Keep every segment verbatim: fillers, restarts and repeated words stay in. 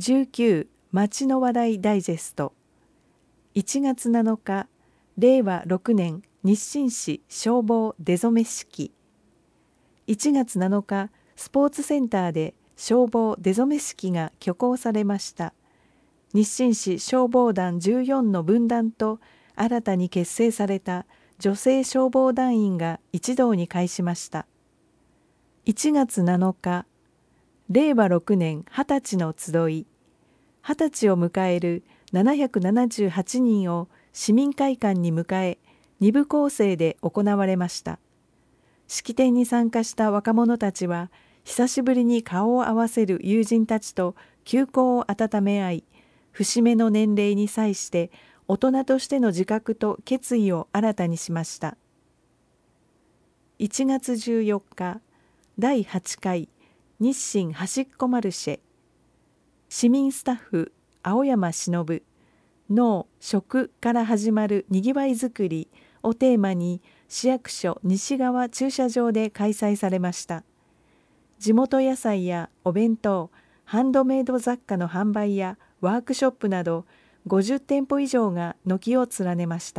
じゅうきゅう町の話題ダイジェスト。いちがつなのか、れいわろくねん日清市消防出初め式。いちがつなのか、スポーツセンターで消防出初め式が挙行されました。日清市消防団じゅうよんの分団と新たに結成された女性消防団員が一堂に会しました。いちがつなのか、れいわろくねんはたちの集い。はたちを迎えるななひゃくななじゅうはちにんを市民会館に迎え、に部構成で行われました。式典に参加した若者たちは、久しぶりに顔を合わせる友人たちと旧交を温め合い、節目の年齢に際して大人としての自覚と決意を新たにしました。いちがつじゅうよっか、だいはちかい日清端っこマルシェ。市民スタッフ青山忍、農・食から始まるにぎわいづくりをテーマに市役所西側駐車場で開催されました。地元野菜やお弁当、ハンドメイド雑貨の販売やワークショップなどごじゅってんぽ以上が軒を連ねました。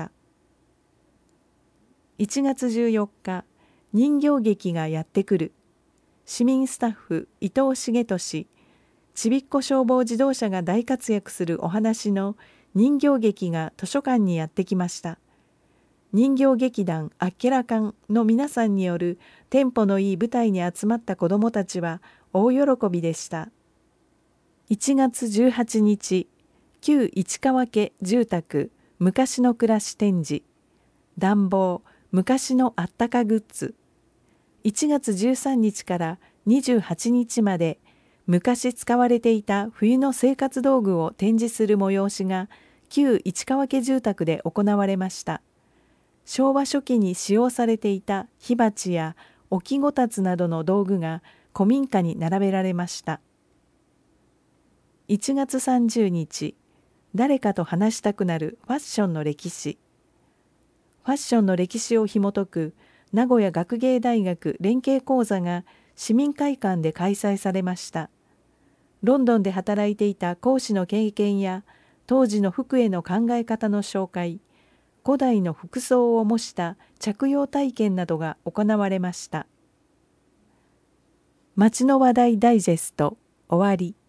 いちがつじゅうよっか、人形劇がやってくる。市民スタッフ伊藤重俊、ちびっこ消防自動車が大活躍するお話の人形劇が図書館にやってきました。人形劇団あっけらかんの皆さんによるテンポのいい舞台に集まった子どもたちは大喜びでした。いちがつじゅうはちにち、旧市川家住宅昔の暮らし展示。暖房、昔のあったかグッズ。いちがつじゅうさんにちからにじゅうはちにちまで、昔使われていた冬の生活道具を展示する催しが旧市川家住宅で行われました。昭和初期に使用されていた火鉢や置きごたつなどの道具が古民家に並べられました。いちがつさんじゅうにち、誰かと話したくなるファッションの歴史。ファッションの歴史を紐解く名古屋学芸大学連携講座が市民会館で開催されました。ロンドンで働いていた講師の経験や当時の服への考え方の紹介、古代の服装を模した着用体験などが行われました。町の話題ダイジェスト終わり。